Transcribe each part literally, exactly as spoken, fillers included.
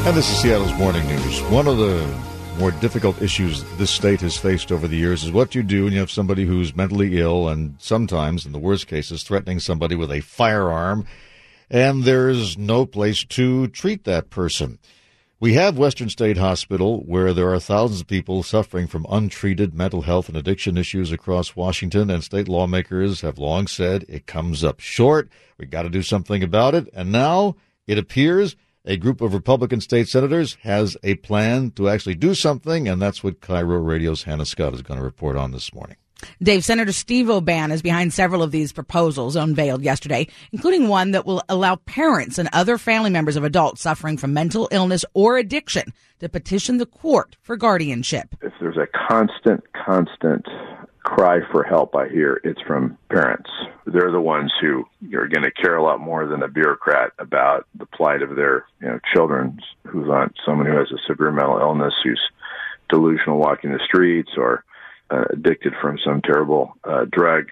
And this is Seattle's Morning News. One of the more difficult issues this state has faced over the years is what you do when you have somebody who's mentally ill and sometimes, in the worst cases, threatening somebody with a firearm, and there's no place to treat that person. We have Western State Hospital, where there are thousands of people suffering from untreated mental health and addiction issues across Washington, and state lawmakers have long said it comes up short. We got to do something about it, and now it appears a group of Republican state senators has a plan to actually do something, and that's what Cairo Radio's Hannah Scott is going to report on this morning. Dave, Senator Steve O'Ban is behind several of these proposals unveiled yesterday, including one that will allow parents and other family members of adults suffering from mental illness or addiction to petition the court for guardianship. If there's a constant, constant cry for help I hear, it's from parents. They're the ones who are going to care a lot more than a bureaucrat about the plight of their you know, children, who's on someone who has a severe mental illness, who's delusional walking the streets, or uh, addicted from some terrible uh, drug.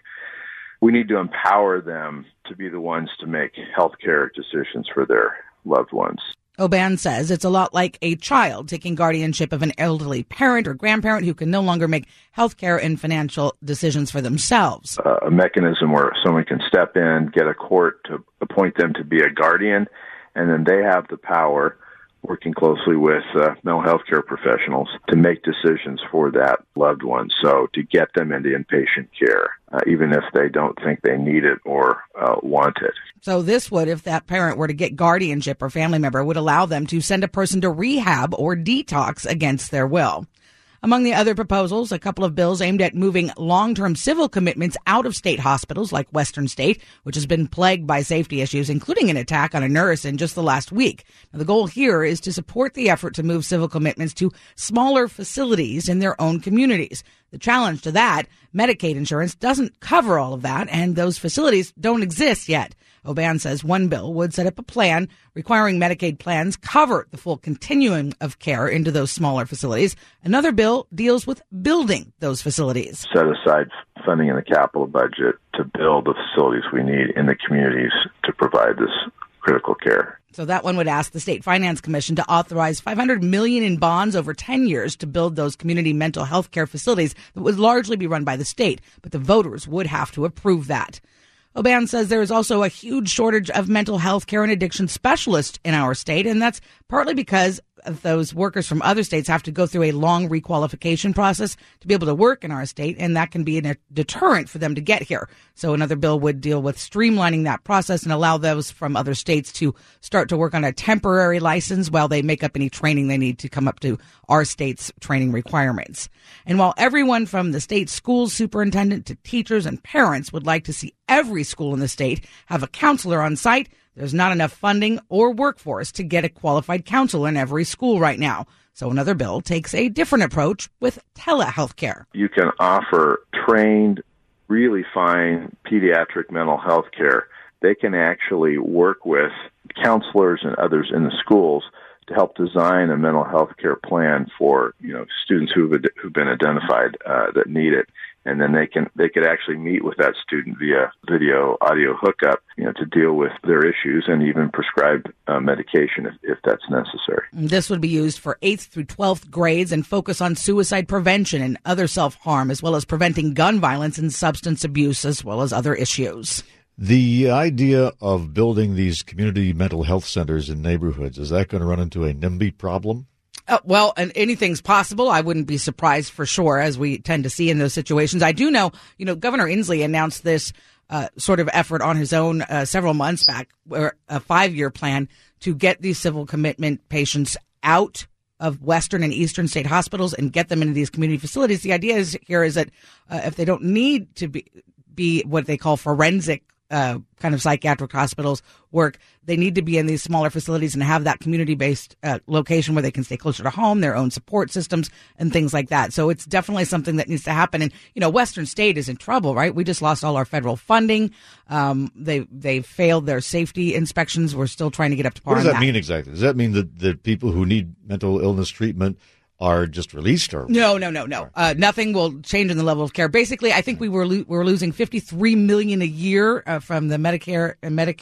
We need to empower them to be the ones to make healthcare decisions for their loved ones. O'Ban says it's a lot like a child taking guardianship of an elderly parent or grandparent who can no longer make healthcare and financial decisions for themselves. Uh, a mechanism where someone can step in, get a court to appoint them to be a guardian, and then they have the power, working closely with uh, mental health care professionals, to make decisions for that loved one. So to get them into inpatient care, uh, even if they don't think they need it or uh, want it. So this would, if that parent were to get guardianship or family member, would allow them to send a person to rehab or detox against their will. Among the other proposals, a couple of bills aimed at moving long-term civil commitments out of state hospitals like Western State, which has been plagued by safety issues, including an attack on a nurse in just the last week. Now, the goal here is to support the effort to move civil commitments to smaller facilities in their own communities. The challenge to that, Medicaid insurance doesn't cover all of that, and those facilities don't exist yet. O'Ban says one bill would set up a plan requiring Medicaid plans cover the full continuum of care into those smaller facilities. Another bill deals with building those facilities. Set aside funding in the capital budget to build the facilities we need in the communities to provide this critical care. So that one would ask the State Finance Commission to authorize five hundred million dollars in bonds over ten years to build those community mental health care facilities that would largely be run by the state, but the voters would have to approve that. O'Ban says there is also a huge shortage of mental health care and addiction specialists in our state, and that's partly because those workers from other states have to go through a long requalification process to be able to work in our state, and that can be a deterrent for them to get here. So another bill would deal with streamlining that process and allow those from other states to start to work on a temporary license while they make up any training they need to come up to our state's training requirements. And while everyone from the state school superintendent to teachers and parents would like to see every school in the state have a counselor on site, there's not enough funding or workforce to get a qualified counselor in every school right now. So another bill takes a different approach with telehealth care. You can offer trained, really fine pediatric mental health care. They can actually work with counselors and others in the schools to help design a mental health care plan for, you know, students who've who've been identified uh, that need it. And then they can they could actually meet with that student via video audio hookup, you know, to deal with their issues and even prescribe uh, medication if, if that's necessary. This would be used for eighth through twelfth grades and focus on suicide prevention and other self-harm, as well as preventing gun violence and substance abuse, as well as other issues. The idea of building these community mental health centers in neighborhoods, is that going to run into a NIMBY problem? Uh, well, and anything's possible. I wouldn't be surprised for sure, as we tend to see in those situations. I do know, you know, Governor Inslee announced this uh, sort of effort on his own uh, several months back, where a five-year plan to get these civil commitment patients out of Western and Eastern state hospitals and get them into these community facilities. The idea is here is that uh, if they don't need to be, be what they call forensic Uh, kind of psychiatric hospitals work, they need to be in these smaller facilities and have that community-based uh, location where they can stay closer to home, their own support systems and things like that. So it's definitely something that needs to happen. And, you know, Western State is in trouble, right? We just lost all our federal funding. Um, they, they failed their safety inspections. We're still trying to get up to par. What does on that that mean exactly? Does that mean that, that people who need mental illness treatment are just released? Or no, no, no, no. Uh, nothing will change in the level of care. Basically, I think we were lo- we were losing fifty-three million dollars a year uh, from the Medicare and Medicaid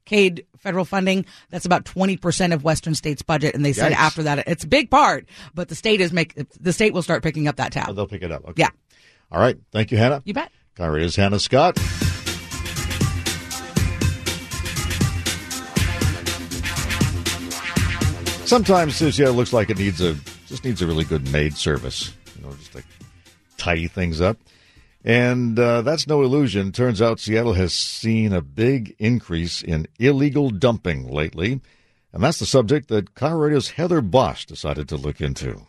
Medicaid federal funding. That's about twenty percent of Western state's budget. And they said Yikes. after that, it's a big part, but the state is make the state will start picking up that tab. Oh, they'll pick it up. Okay. Yeah. All right. Thank you, Hannah. You bet. KIRO's Hannah Scott. Sometimes Seattle looks like it needs a just needs a really good maid service, you know, just to tidy things up. And uh, that's no illusion. Turns out Seattle has seen a big increase in illegal dumping lately, and that's the subject that KIRO Radio's Heather Bosch decided to look into.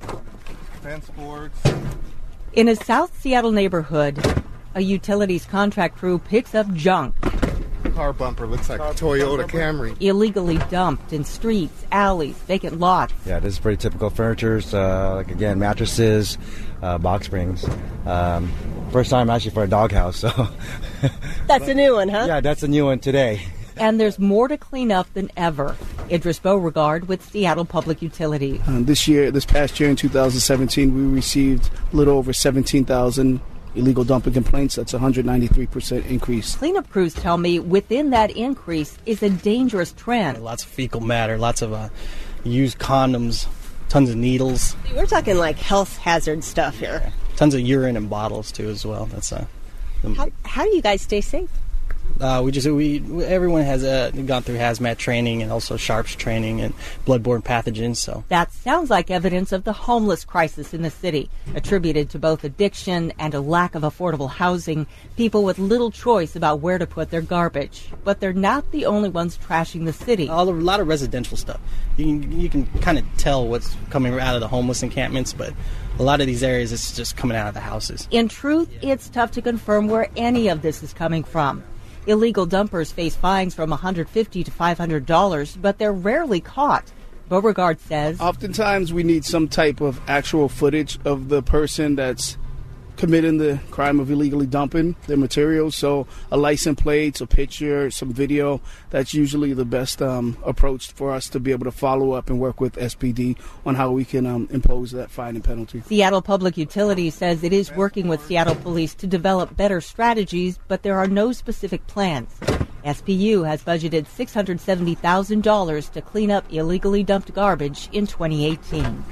Fence boards. In a South Seattle neighborhood, a utilities contract crew picks up junk Car bumper looks like a Toyota Camry. illegally dumped in streets, alleys, vacant lots. Yeah, this is pretty typical furniture. Uh, like, again, mattresses, uh, box springs. Um, first time actually for a doghouse, so. That's a new one, huh? Yeah, that's a new one today. And there's more to clean up than ever. Idris Beauregard with Seattle Public Utilities. Uh, this year, this past year in two thousand seventeen, we received a little over seventeen thousand illegal dumping complaints. That's a one hundred ninety-three percent increase. Cleanup crews tell me within that increase is a dangerous trend. Lots of fecal matter, lots of uh, used condoms, tons of needles. We're talking like health hazard stuff here. Tons of urine in bottles, too, as well. That's uh, How, how do you guys stay safe? Uh, we just we everyone has uh, gone through hazmat training and also sharps training and bloodborne pathogens. So that sounds like evidence of the homeless crisis in the city, attributed to both addiction and a lack of affordable housing. People with little choice about where to put their garbage, but they're not the only ones trashing the city. a lot of residential stuff. You can you can kind of tell what's coming out of the homeless encampments, but a lot of these areas it's just coming out of the houses. In truth, it's tough to confirm where any of this is coming from. Illegal dumpers face fines from one hundred fifty dollars to five hundred dollars, but they're rarely caught. Beauregard says, Oftentimes we need some type of actual footage of the person that's committing the crime of illegally dumping their materials. So a license plate, a picture, some video, that's usually the best um, approach for us to be able to follow up and work with S P D on how we can um, impose that fine and penalty. Seattle Public Utilities says it is working with Seattle Police to develop better strategies, but there are no specific plans. S P U has budgeted six hundred seventy thousand dollars to clean up illegally dumped garbage in twenty eighteen.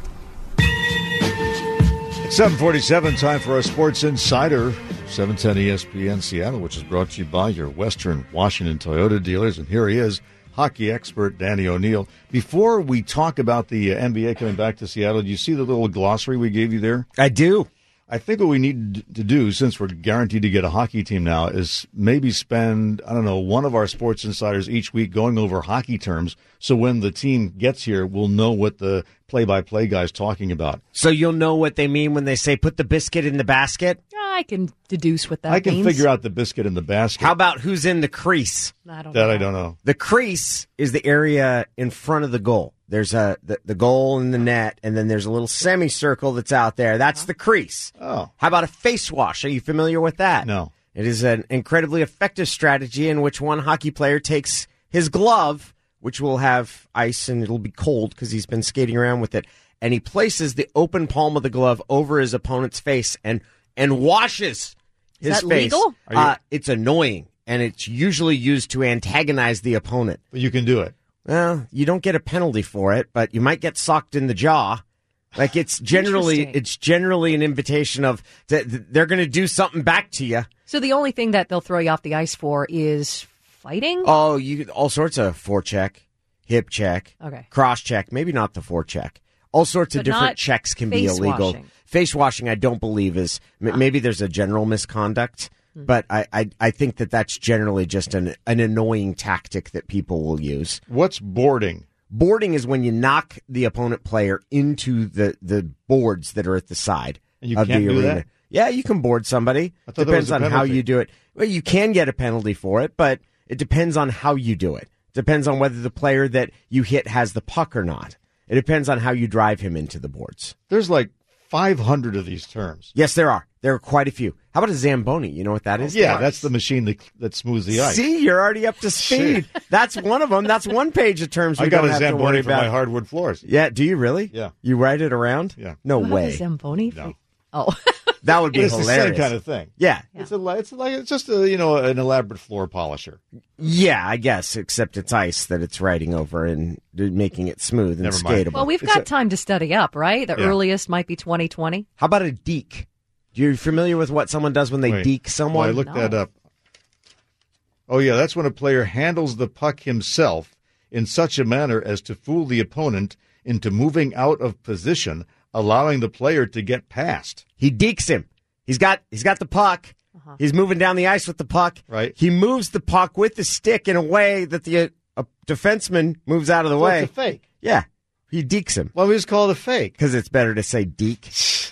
seven forty-seven, time for our Sports Insider, seven ten E S P N Seattle, which is brought to you by your Western Washington Toyota dealers. And here he is, hockey expert Danny O'Neill. Before we talk about the uh, N B A coming back to Seattle, do you see the little glossary we gave you there? I do. I think what we need to do, since we're guaranteed to get a hockey team now, is maybe spend, I don't know, one of our Sports Insiders each week going over hockey terms, so when the team gets here, we'll know what the play-by-play guy's talking about. So you'll know what they mean when they say put the biscuit in the basket? I can deduce what that I can means. figure out the biscuit in the basket. How about who's in the crease? I don't that know. I don't know. The crease is the area in front of the goal. There's a the, the goal in the net, and then there's a little semicircle that's out there. That's the crease. Oh. How about a face wash? Are you familiar with that? No. It is an incredibly effective strategy in which one hockey player takes his glove, which will have ice and it'll be cold because he's been skating around with it, and he places the open palm of the glove over his opponent's face and and washes his Is that face. legal? Are you- Uh, it's annoying, and it's usually used to antagonize the opponent. But you can do it. Well, you don't get a penalty for it, but you might get socked in the jaw. Like it's generally, Interesting. it's generally an invitation of th- th- they're going to do something back to you. So the only thing that they'll throw you off the ice for is fighting? Oh, you all sorts of forecheck, hip check, Okay. cross check. Maybe not the forecheck. All sorts of But different not checks can be face illegal. washing. Face washing, I don't believe is. m- Maybe there's a general misconduct. But I, I, I think that that's generally just an, an annoying tactic that people will use. What's boarding? Boarding is when you knock the opponent player into the, the boards that are at the side And you of can't the do arena. that? Yeah, you can board somebody. I thought that Depends was a on how penalty. you do it. Well, you can get a penalty for it, but it depends on how you do it. Depends on whether the player that you hit has the puck or not. It depends on how you drive him into the boards. There's like five hundred of these terms. Yes, there are. There are quite a few. How about a Zamboni? You know what that is? Yeah, that's the machine that, that smooths the ice. See, you're already up to speed. That's one of them. That's one page of terms we I got don't a have to Zamboni worry for about. my hardwood floors. Yeah, do you really? Yeah. You ride it around? Yeah. No You have way. a Zamboni? No. Oh. That would be it's hilarious. the same kind of thing. Yeah. Yeah. It's a, it's like it's just a you know an elaborate floor polisher. Yeah, I guess, except it's ice that it's riding over and making it smooth and Never mind. skatable. Well, we've It's got a- time to study up, right? The Yeah. earliest might be twenty twenty. How about a deke? You're familiar with what someone does when they Wait. deke Well, someone? I looked No. that up. Oh yeah, that's when a player handles the puck himself in such a manner as to fool the opponent into moving out of position, allowing the player to get past. He dekes him. He's got he's got the puck. Uh-huh. He's moving down the ice with the puck. Right. He moves the puck with the stick in a way that the uh, a defenseman moves out of the So way. it's a fake. Yeah. He dekes him. Well, we just call it a fake. Because it's better to say deke.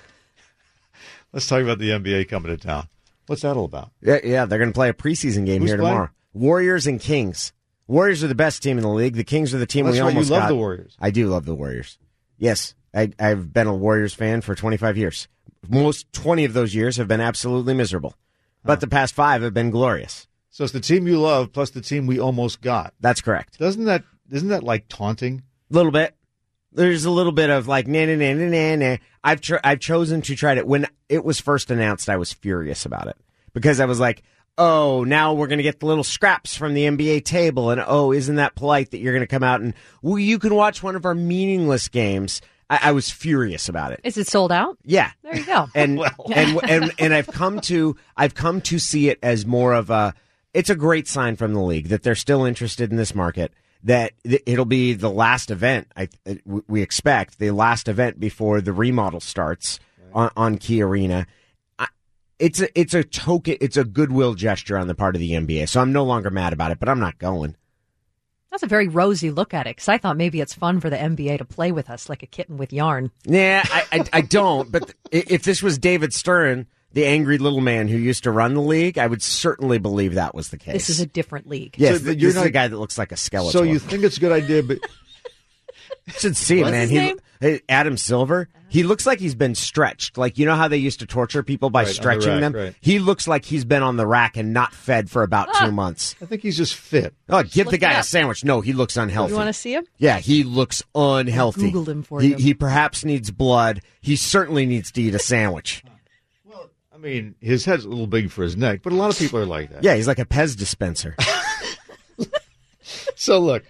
Let's talk about the N B A coming to town. What's that all about? Yeah, yeah, they're going to play a preseason game Who's here playing? tomorrow. Warriors and Kings. Warriors are the best team in the league. The Kings are the team That's we right, almost you love got. the Warriors. I do love the Warriors. Yes, I, I've been a Warriors fan for twenty-five years. Most twenty of those years have been absolutely miserable. But the past five have been glorious. So it's the team you love plus the team we almost got. That's correct. Doesn't that isn't that like taunting? A little bit. There's a little bit of like, nah, nah, nah, nah, nah, nah. I've, tr- I've chosen to try to, when it was first announced, I was furious about it. Because I was like, oh, now we're going to get the little scraps from the N B A table. And oh, isn't that polite that you're going to come out and, well, you can watch one of our meaningless games. I, I was furious about it. Is it sold out? Yeah. There you go. And, and, and, and I've come to, I've come to see it as more of a, it's a great sign from the league that they're still interested in this market. That it'll be the last event, I, we expect, the last event before the remodel starts on, on Key Arena. I, it's a it's a token, it's a goodwill gesture on the part of the N B A. So I'm no longer mad about it, but I'm not going. That's a very rosy look at it, because I thought maybe it's fun for the N B A to play with us like a kitten with yarn. Yeah, I, I, I don't. But if this was David Stern, the angry little man who used to run the league, I would certainly believe that was the case. This is a different league. Yes, So this you're is not- a guy that looks like a skeleton. So you think it's a good idea, but You should see him, What's man. his He, name? hey, Adam Silver. He looks like he's been stretched. Like, you know how they used to torture people by Right, on the stretching rack, them? right. He looks like he's been on the rack and not fed for about two months. I think he's just fit. Oh, give look the it guy a up. sandwich. No, he looks unhealthy. You want to see him? Yeah, he looks unhealthy. Googled him for he, you. He perhaps needs blood. He certainly needs to eat a sandwich. I mean, his head's a little big for his neck, but a lot of people are like that. Yeah, he's like a Pez dispenser. So look,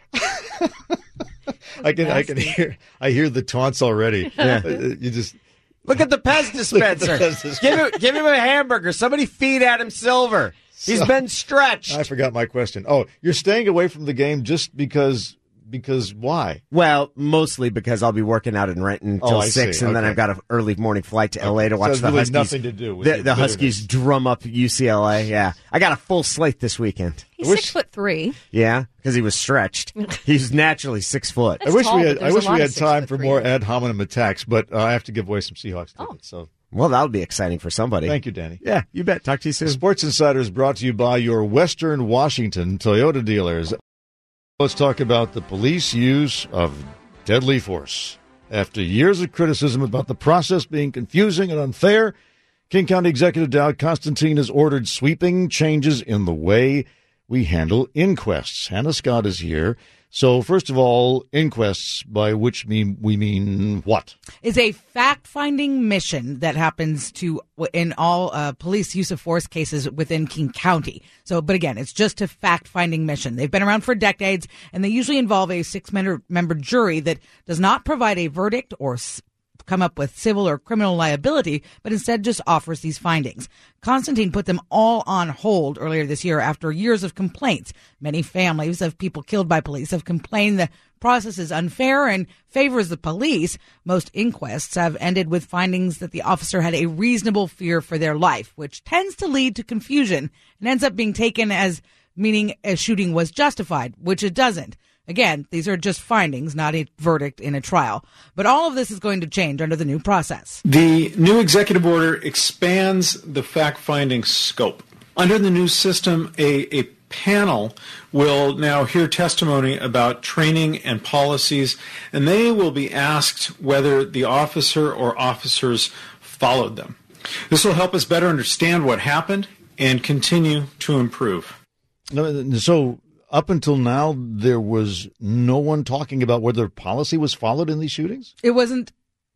I can I can hear I hear the taunts already. Yeah. Uh, You just Look at the Pez dispenser. Pez dispenser. Give him, give him a hamburger. Somebody feed Adam Silver. He's So- been stretched. I forgot my question. Oh, you're staying away from the game just because because why? Well, mostly because I'll be working out in Renton until Oh, I six, see. and then Okay. I've got an early morning flight to L A to So watch it's the really Huskies. nothing to do with the, your the bitterness. Huskies drum up U C L A. Yeah, I got a full slate this weekend. He's I wish- six foot three. Yeah, because he was stretched. He's naturally six foot. I wish tall, we but had I there's a wish lot we of had six time foot for three more there. ad hominem attacks, but uh, I have to give away some Seahawks tickets. So Well, that'll be exciting for somebody. thank you, Danny. Yeah, you bet. Talk to you soon. Sports Insider is brought to you by your Western Washington Toyota dealers. Let's talk about the police use of deadly force. After years of criticism about the process being confusing and unfair, King County Executive Dow Constantine has ordered sweeping changes in the way we handle inquests. Hannah Scott is here. So, first of all, inquests, by which mean we mean what? Is a fact-finding mission that happens to in all uh, police use of force cases within King County. So, but again, it's just a fact-finding mission. They've been around for decades, and they usually involve a six-member member jury that does not provide a verdict or s- come up with civil or criminal liability, but instead just offers these findings. Constantine put them all on hold earlier this year after years of complaints. Many families of people killed by police have complained the process is unfair and favors the police. Most inquests have ended with findings that the officer had a reasonable fear for their life, which tends to lead to confusion and ends up being taken as meaning a shooting was justified, which it doesn't. Again, these are just findings, not a verdict in a trial. But all of this is going to change under the new process. The new executive order expands the fact-finding scope. Under the new system, a, a panel will now hear testimony about training and policies, and they will be asked whether the officer or officers followed them. This will help us better understand what happened and continue to improve. No, So, up until now, there was no one talking about whether policy was followed in these shootings? It wasn't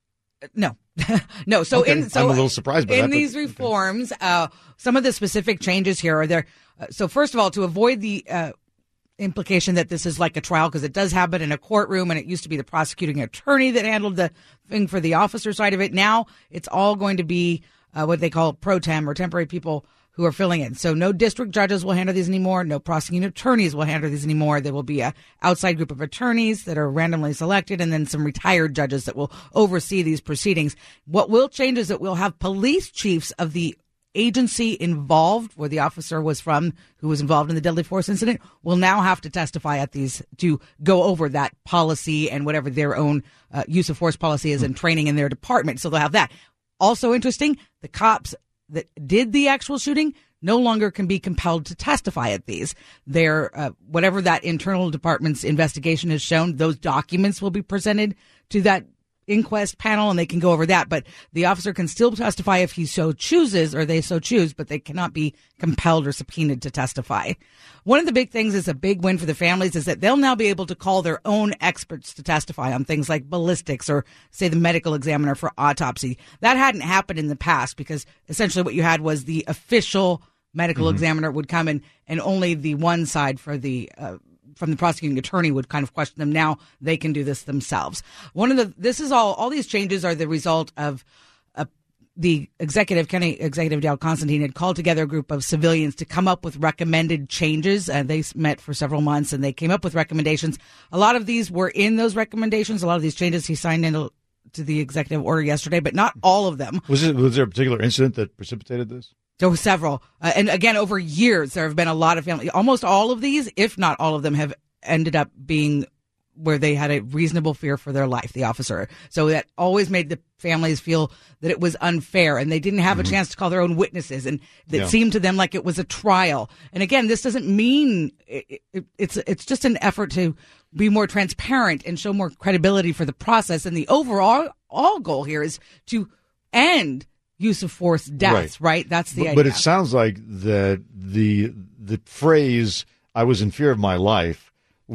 No, no. So Okay. in so I'm a little surprised by in that, but- these reforms, uh, some of the specific changes here are there. Uh, so first of all, to avoid the uh, implication that this is like a trial, because it does happen in a courtroom, and it used to be the prosecuting attorney that handled the thing for the officer side of it. Now it's all going to be uh, what they call pro tem or temporary people who are filling in. So no district judges will handle these anymore. No prosecuting attorneys will handle these anymore. There will be a outside group of attorneys that are randomly selected, and then some retired judges that will oversee these proceedings. What will change is that we'll have police chiefs of the agency involved, where the officer was from, who was involved in the deadly force incident, will now have to testify at these to go over that policy and whatever their own uh, use of force policy is and training in their department. So they'll have that. Also interesting, the cops that did the actual shooting no longer can be compelled to testify at these. Their uh, whatever that internal department's investigation has shown, those documents will be presented to that inquest panel, and they can go over that. But the officer can still testify if he so chooses, or they so choose, but they cannot be compelled or subpoenaed to testify. One of the big things is a big win for the families is that they'll now be able to call their own experts to testify on things like ballistics or, say, the medical examiner for autopsy. That hadn't happened in the past, because essentially what you had was the official medical mm-hmm. examiner would come in, and only the one side for the uh, from the prosecuting attorney would kind of question them. Now they can do this themselves. One of the, this is all, all these changes are the result of uh, the executive, County Executive Dale Constantine had called together a group of civilians to come up with recommended changes. And they met for several months, and they came up with recommendations. A lot of these were in those recommendations. A lot of these changes he signed into to the executive order yesterday, but not all of them. Was it, was there a particular incident that precipitated this? There were several. Uh, and again, over years, there have been a lot of families. Almost all of these, if not all of them, have ended up being where they had a reasonable fear for their life, the officer. So that always made the families feel that it was unfair, and they didn't have mm-hmm. a chance to call their own witnesses, and it yeah. seemed to them like it was a trial. And again, this doesn't mean it, it, it's it's just an effort to be more transparent and show more credibility for the process. And the overall all goal here is to end use of force deaths, right? right? That's the but, idea. But it sounds like that the the phrase "I was in fear of my life"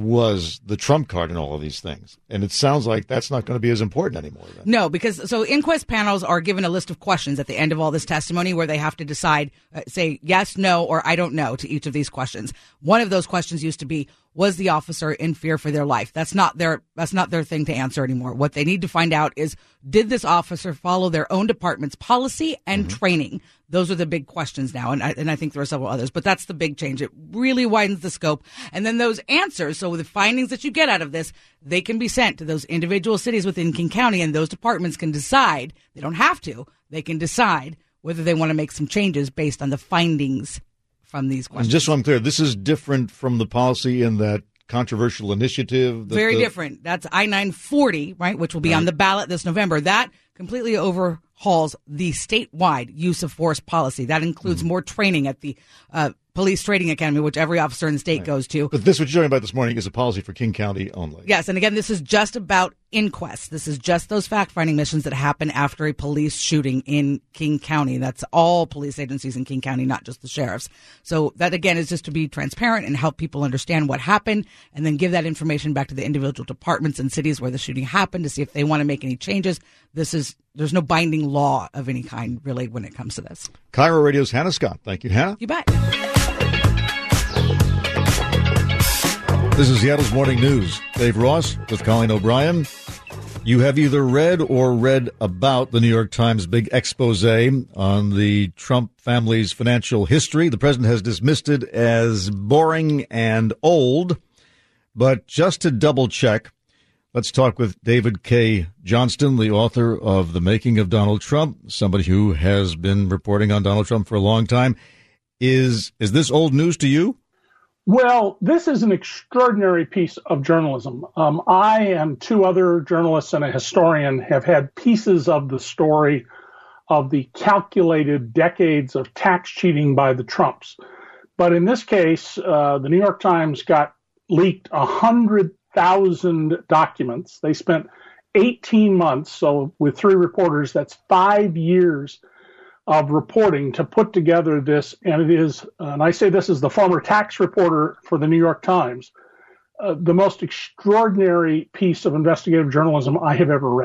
was the trump card in all of these things. And it sounds like that's not going to be as important anymore. Then. No, because so inquest panels are given a list of questions at the end of all this testimony where they have to decide, uh, say yes, no, or I don't know to each of these questions. One of those questions used to be, was the officer in fear for their life? That's not their, that's not their thing to answer anymore. What they need to find out is, did this officer follow their own department's policy and mm-hmm. training? Those are the big questions now. And I, and I think there are several others, but that's the big change. It really widens the scope. And then those answers, so the findings that you get out of this, they can be sent to those individual cities within King County, and those departments can decide, they don't have to, they can decide whether they want to make some changes based on the findings from these questions. And just so I'm clear, this is different from the policy in that controversial initiative? That Very the, different. That's I nine forty, right, which will be right. on the ballot this November. That completely overhauls the statewide use of force policy. That includes mm-hmm. more training at the uh, police training academy, which every officer in the state right. goes to. But this, what you're talking about this morning, is a policy for King County only. Yes, and again, this is just about inquests. This is just those fact-finding missions that happen after a police shooting in King County. That's all police agencies in King County, not just the sheriffs. So that, again, is just to be transparent and help people understand what happened, and then give that information back to the individual departments and cities where the shooting happened to see if they want to make any changes. This is, there's no binding law of any kind, really, when it comes to this. Cairo Radio's Hannah Scott. Thank you, Hannah. You bet. This is Seattle's Morning News. Dave Ross with Colleen O'Brien. You have either read or read about the New York Times big expose on the Trump family's financial history. The president has dismissed it as boring and old. But just to double check, let's talk with David K. Johnston, the author of The Making of Donald Trump, somebody who has been reporting on Donald Trump for a long time. Is is this old news to you? Well, this is an extraordinary piece of journalism. Um, I and two other journalists and a historian have had pieces of the story of the calculated decades of tax cheating by the Trumps. But in this case, uh, the New York Times got leaked one hundred thousand documents. They spent eighteen months, so with three reporters, that's five years of reporting to put together this, and it is, and I say this as the former tax reporter for the New York Times, uh, the most extraordinary piece of investigative journalism I have ever read.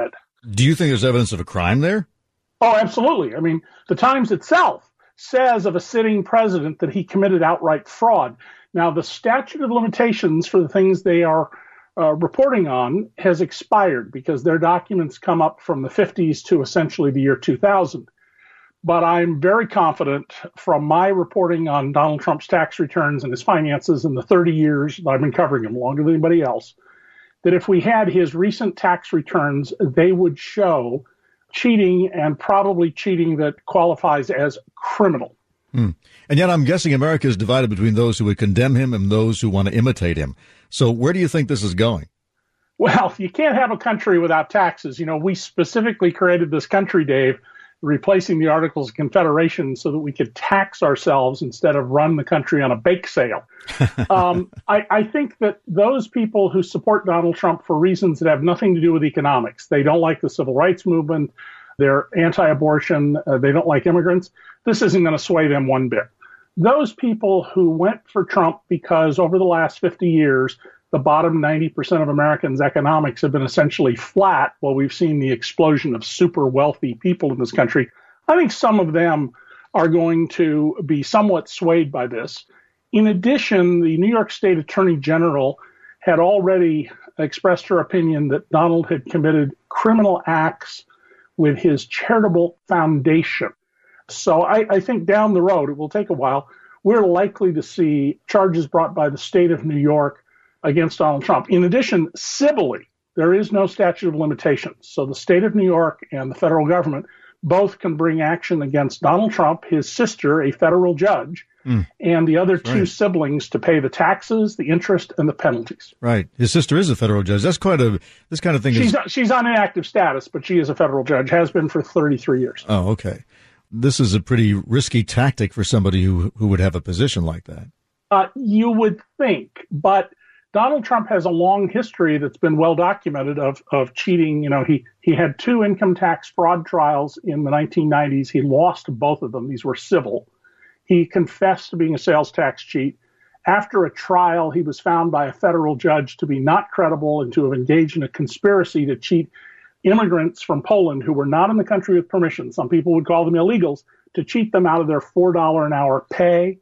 Do you think there's evidence of a crime there? Oh, absolutely. I mean, the Times itself says of a sitting president that he committed outright fraud. Now, the statute of limitations for the things they are uh, reporting on has expired because their documents come up from the fifties to essentially the year two thousand. But I'm very confident from my reporting on Donald Trump's tax returns and his finances in the thirty years that I've been covering him, longer than anybody else, that if we had his recent tax returns, they would show cheating, and probably cheating that qualifies as criminal. Hmm. And yet I'm guessing America is divided between those who would condemn him and those who want to imitate him. So where do you think this is going? Well, you can't have a country without taxes. You know, we specifically created this country, Dave, replacing the Articles of Confederation so that we could tax ourselves instead of run the country on a bake sale. um, I, I think that those people who support Donald Trump for reasons that have nothing to do with economics, they don't like the civil rights movement, they're anti-abortion, uh, they don't like immigrants, this isn't going to sway them one bit. Those people who went for Trump because over the last fifty years, the bottom ninety percent of Americans' economics have been essentially flat while we've seen the explosion of super wealthy people in this country. I think some of them are going to be somewhat swayed by this. In addition, the New York State Attorney General had already expressed her opinion that Donald had committed criminal acts with his charitable foundation. So I, I think down the road, it will take a while, we're likely to see charges brought by the state of New York against Donald Trump. In addition, civilly, there is no statute of limitations. So the state of New York and the federal government both can bring action against Donald Trump, his sister, a federal judge, mm. and the other That's two right. siblings to pay the taxes, the interest, and the penalties. Right. His sister is a federal judge. That's quite a, this kind of thing she's, is... She's on inactive status, but she is a federal judge, has been for thirty-three years. Oh, okay. This is a pretty risky tactic for somebody who, who would have a position like that. Uh, you would think, but Donald Trump has a long history that's been well documented of, of cheating. You know, he, he had two income tax fraud trials in the nineteen nineties. He lost both of them. These were civil. He confessed to being a sales tax cheat. After a trial, he was found by a federal judge to be not credible and to have engaged in a conspiracy to cheat immigrants from Poland who were not in the country with permission. Some people would call them illegals, to cheat them out of their four dollars an hour pay.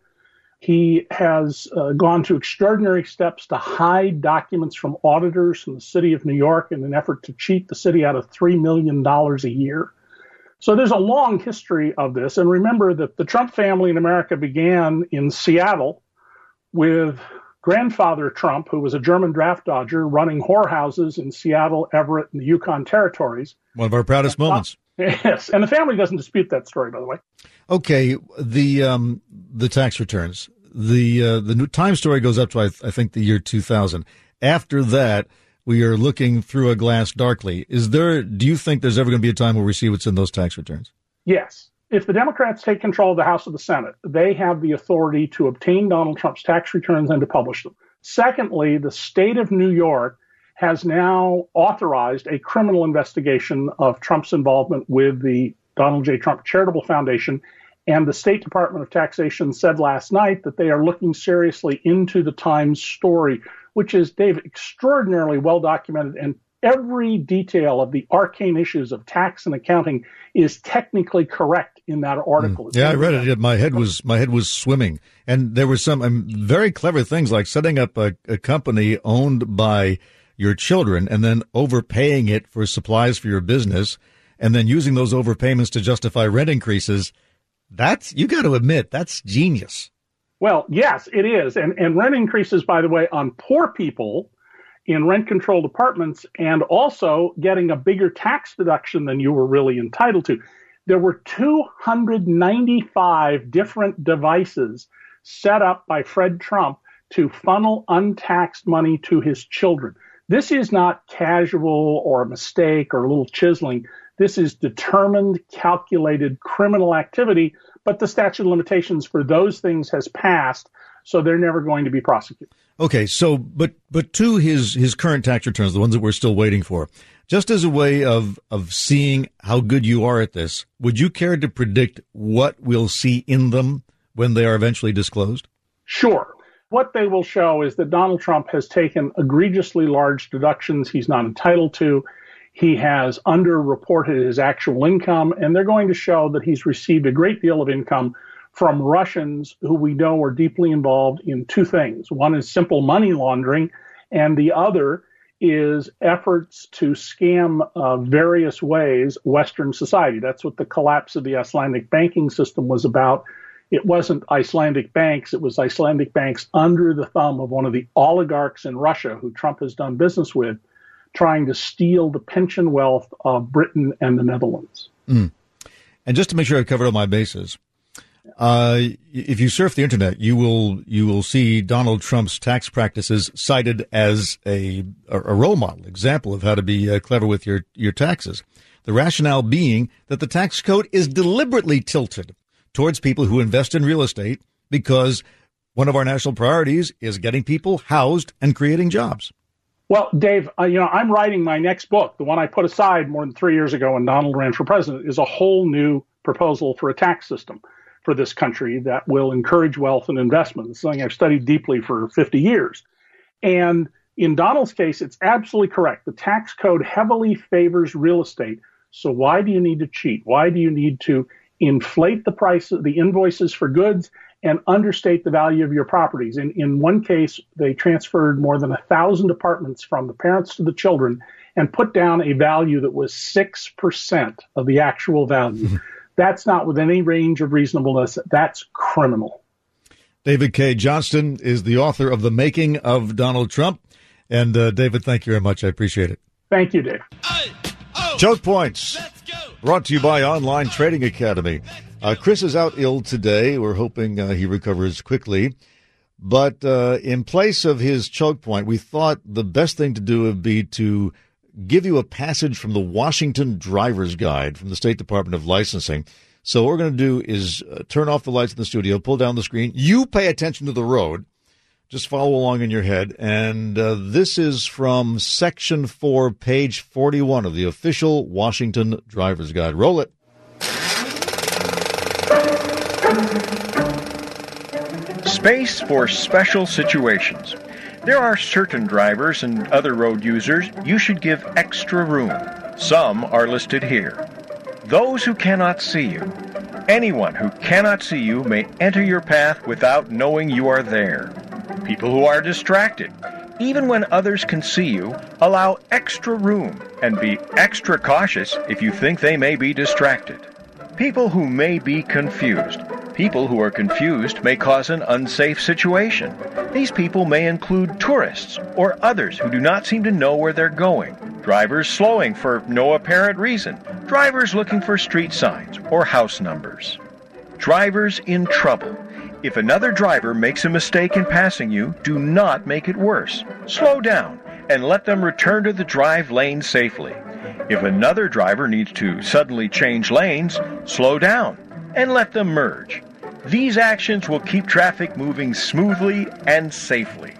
He has uh, gone to extraordinary steps to hide documents from auditors from the city of New York in an effort to cheat the city out of three million dollars a year. So there's a long history of this. And remember that the Trump family in America began in Seattle with grandfather Trump, who was a German draft dodger, running whorehouses in Seattle, Everett, and the Yukon territories. One of our proudest and, moments. Uh, yes, and the family doesn't dispute that story, by the way. Okay, the um, the tax returns. The uh, the New Times story goes up to, I, th- I think, the year two thousand. After that, we are looking through a glass darkly. Is there? Do you think there's ever going to be a time where we see what's in those tax returns? Yes. If the Democrats take control of the House of the Senate, they have the authority to obtain Donald Trump's tax returns and to publish them. Secondly, the state of New York has now authorized a criminal investigation of Trump's involvement with the Donald J. Trump Charitable Foundation. And the State Department of Taxation said last night that they are looking seriously into the Times story, which is, Dave, extraordinarily well documented, and every detail of the arcane issues of tax and accounting is technically correct in that article. Mm. Yeah, I read it. My head was my head was swimming, and there were some um, very clever things like setting up a, a company owned by your children and then overpaying it for supplies for your business, and then using those overpayments to justify rent increases. That's, you got to admit, that's genius. Well, yes, it is, and and rent increases, by the way, on poor people in rent-controlled apartments, and also getting a bigger tax deduction than you were really entitled to. There were two hundred ninety-five different devices set up by Fred Trump to funnel untaxed money to his children. This is not casual or a mistake or a little chiseling. This is determined, calculated criminal activity, but the statute of limitations for those things has passed, so they're never going to be prosecuted. Okay, so but but to his his current tax returns, the ones that we're still waiting for, just as a way of of seeing how good you are at this, would you care to predict what we'll see in them when they are eventually disclosed? Sure. What they will show is that Donald Trump has taken egregiously large deductions he's not entitled to. He has underreported his actual income, and they're going to show that he's received a great deal of income from Russians who we know are deeply involved in two things. One is simple money laundering, and the other is efforts to scam uh, various ways Western society. That's what the collapse of the Icelandic banking system was about. It wasn't Icelandic banks. It was Icelandic banks under the thumb of one of the oligarchs in Russia who Trump has done business with, trying to steal the pension wealth of Britain and the Netherlands. Mm. And just to make sure I've covered all my bases, uh, if you surf the internet, you will you will see Donald Trump's tax practices cited as a a role model example of how to be uh, clever with your your taxes. The rationale being that the tax code is deliberately tilted towards people who invest in real estate because one of our national priorities is getting people housed and creating jobs. Well, Dave, uh, you know, I'm writing my next book. The one I put aside more than three years ago when Donald ran for president is a whole new proposal for a tax system for this country that will encourage wealth and investment. It's something I've studied deeply for fifty years. And in Donald's case, it's absolutely correct. The tax code heavily favors real estate. So why do you need to cheat? Why do you need to inflate the price of the invoices for goods and understate the value of your properties? In, in one case, they transferred more than a thousand apartments from the parents to the children and put down a value that was six percent of the actual value. That's not within any range of reasonableness. That's criminal. David Cay Johnston is the author of The Making of Donald Trump. And uh, David, thank you very much. I appreciate it. Thank you, Dave. Choke Points, brought to you by Online Trading Academy. Uh, Chris is out ill today. We're hoping uh, he recovers quickly. But uh, in place of his choke point, we thought the best thing to do would be to give you a passage from the Washington Driver's Guide from the State Department of Licensing. So what we're going to do is uh, turn off the lights in the studio, pull down the screen. You pay attention to the road. Just follow along in your head. And uh, this is from Section four, page forty-one of the official Washington Driver's Guide. Roll it. Space for special situations. There are certain drivers and other road users you should give extra room. Some are listed here. Those who cannot see you. Anyone who cannot see you may enter your path without knowing you are there. People who are distracted. Even when others can see you, allow extra room and be extra cautious if you think they may be distracted. People who may be confused. People who are confused may cause an unsafe situation. These people may include tourists or others who do not seem to know where they're going. Drivers slowing for no apparent reason. Drivers looking for street signs or house numbers. Drivers in trouble. If another driver makes a mistake in passing you, do not make it worse. Slow down and let them return to the drive lane safely. If another driver needs to suddenly change lanes, slow down and let them merge. These actions will keep traffic moving smoothly and safely.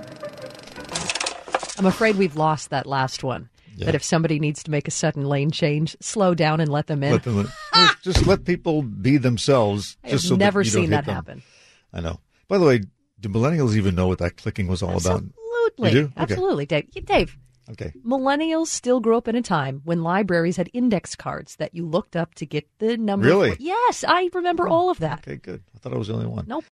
I'm afraid we've lost that last one. Yeah. That if somebody needs to make a sudden lane change, slow down and let them in. Let them in. Just, just let people be themselves. I've just so never that you seen don't that hit them. happen. I know. By the way, do millennials even know what that clicking was all Absolutely. about? You do? Okay. Absolutely, Dave. Dave. Okay. Millennials still grew up in a time when libraries had index cards that you looked up to get the number. Really? For. Yes, I remember all of that. Okay, good. I thought I was the only one. Nope.